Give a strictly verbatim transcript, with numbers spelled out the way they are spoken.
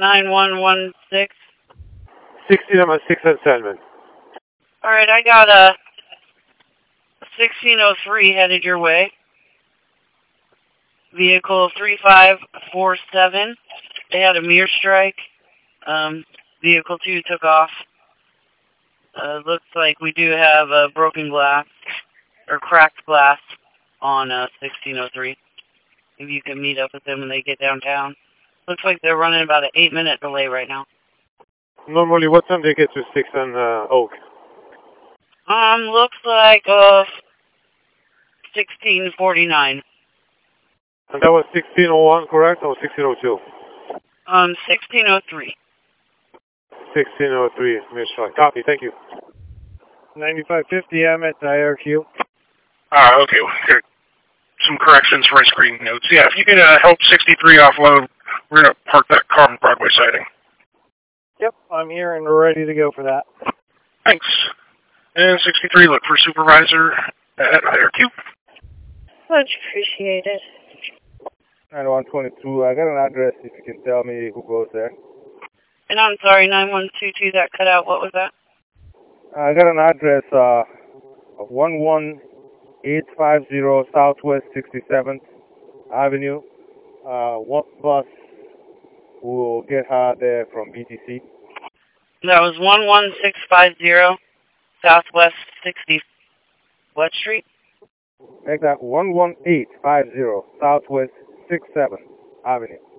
nine one one six. sixteen on my six and seven. Alright, I got a sixteen oh three headed your way. Vehicle three five four seven. They had a mirror strike. Um, vehicle two took off. Uh, looks like we do have a broken glass, or cracked glass, on uh, sixteen oh three. If you can meet up with them when they get downtown. Looks like they're running about an eight minute delay right now. Normally, what time they get to six and uh, Oak? Um, looks like uh, sixteen forty-nine. And that was sixteen oh one, correct, or sixteen oh two? Um, sixteen oh three. sixteen oh three, Miss Strike. Copy, thank you. ninety-five fifty, I'm at I R Q. Ah, okay. Here. Some corrections for my screen notes. Yeah, if you can uh, help sixty-three offload, we're going to park that car on Broadway siding. Yep, I'm here and we're ready to go for that. Thanks. And sixty-three, look for supervisor at I R Q. Much appreciated. nine one twenty-two, I got an address if you can tell me who goes there. And I'm sorry, nine one two two, that cut out. What was that? I got an address uh, of one one eight five zero Southwest sixty-seventh Avenue. Uh, what bus will get her there from B T C? That was one one six five zero Southwest sixty. What street? Make that one one eight five zero Southwest sixty-seventh Avenue.